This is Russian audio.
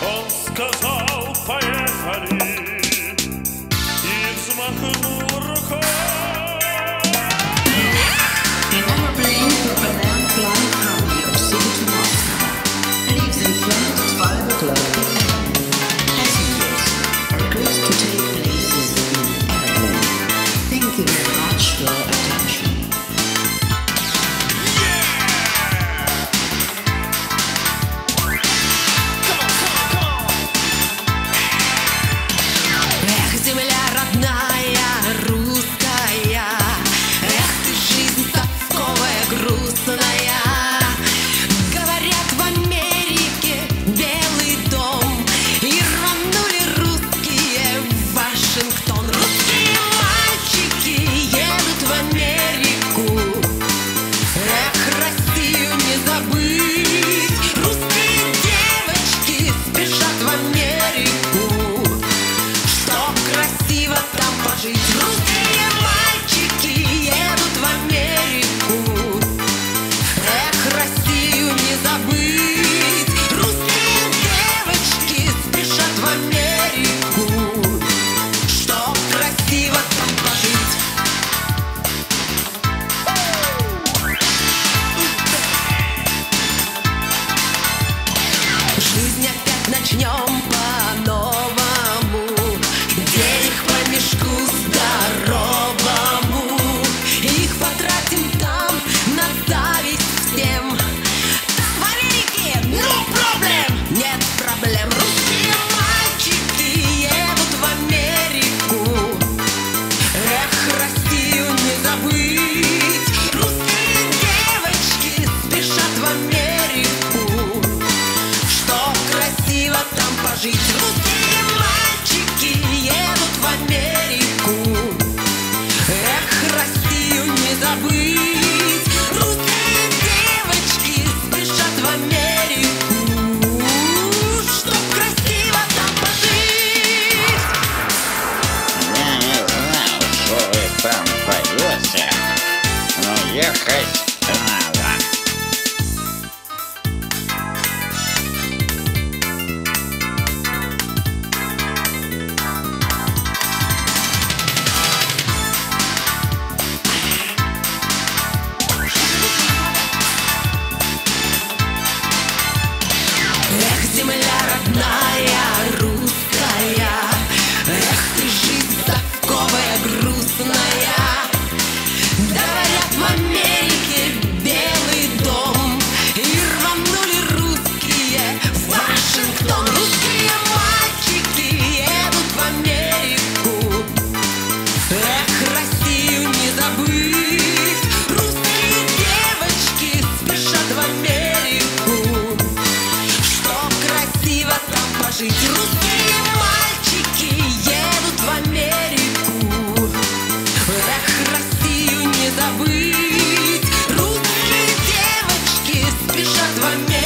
Он сказал: поехали, и взмахнул рукой. An airplane propellant flying from New York City to Moscow leaves in front at 5 o'clock a.m. Passengers are requested to take places in the airplane. Thank you very much for your attention. Эх, земля родная, русская, эх, ты жизнь совковая, грустная. Говорят, в Америке Белый дом, и рванули русские в Вашингтон. Русские мальчики едут в Америку, эх, Россию не забыть. Русские девочки спешат в Америку, чтоб красиво там пожить. Русские мальчики едут в Америку, эх, Россию не забыть. Русские девочки спешат в Америку, чтоб красиво там пожить. Жизнь опять начнем по-новому, денег по мешку здоровому, их потратим там на зависть всем. Там в Америке no problem, нет проблем. Русские мальчики едут в Америку, эх, Россию не забыть. Русские девочки спешат в Америку, чтоб красиво там пожить. Русские мальчики едут в Америку, эх, Россию не забыть. Русские девочки спешат в Америку, чтоб красиво там пожить. Я не знал, что вы там поете, но ехать надо. Эх, земля родная, русская, эх, ты жизнь совковая, грустная. Говорят, в Америке Белый дом, и рванули русские в Вашингтон. Русские мальчики едут в Америку, эх, Россию не забыть. Русские девочки спешат в Америку, чтоб красиво там пожить. Русские мальчики едут в Америку, эх, Россию не забыть. Русские девочки спешат в Америку,